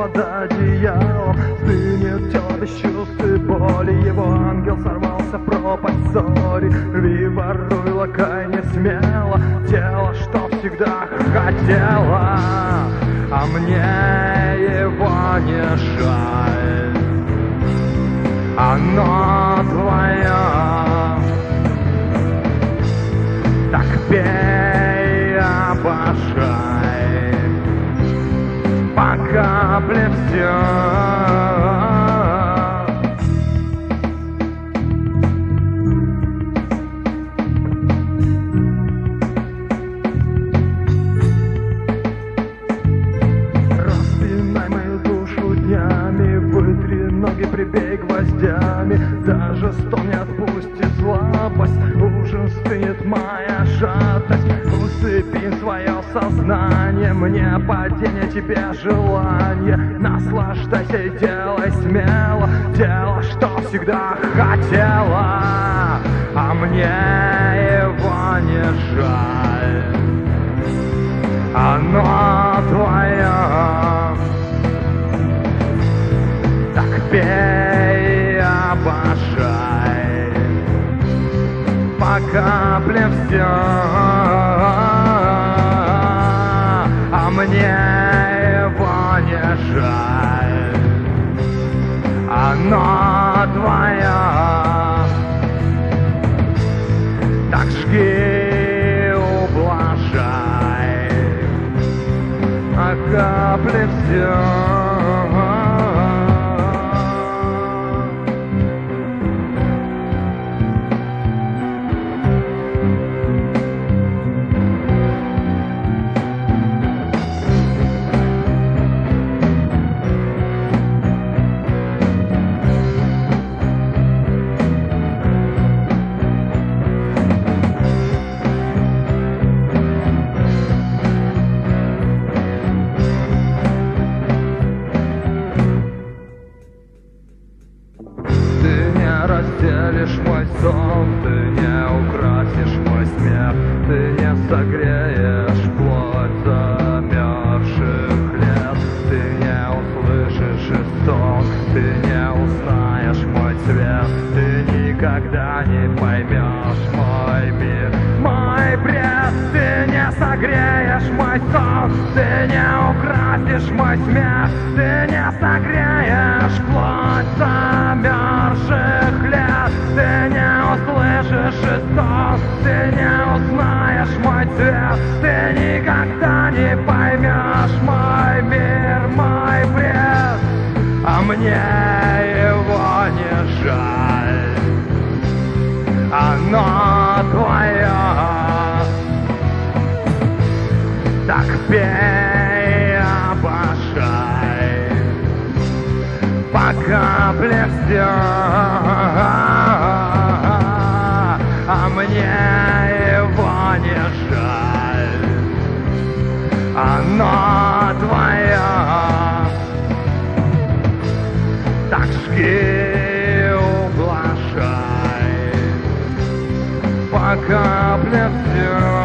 под одеялом стынет тело без чувств и боли. Его ангел сорвался в пропасть ссори. Рви, воруй, лакай не смело тело, что всегда хотела. А мне его не жаль, оно твое. Так пей, обожай, по капле все. Распинай мою душу днями, вытри ноги, прибей гвоздями. Даже стон не отпустит слабость, ужин стынет моя шатость. Усыпи свое сознание, мне падение, тебе желание. Наслаждайся и делай смело дело, что всегда хотела. А мне его не жаль, оно твое. Так пей, обожай, по капле все. А мне его не жаль, оно твое. Так жги, ублажай, по капле все. Разделишь мой сон, ты не украсишь мой смех, ты не согреешь плоть замерзших лет, ты не услышишь и стон, ты не узнаешь мой цвет, ты никогда не поймешь мой мир, мой бред. Ты не согреешь мой сон, ты не украсишь мой смех, ты не согреешь плоть замерзших лет, ты не услышишь и стон, ты не узнаешь мой цвет, ты никогда не поймешь мой мир, мой бред. А мне его не жаль, оно твое. Так пей, обожай, по капле все. А мне его не жаль, оно твое. Так жги, ублажай, по капле все.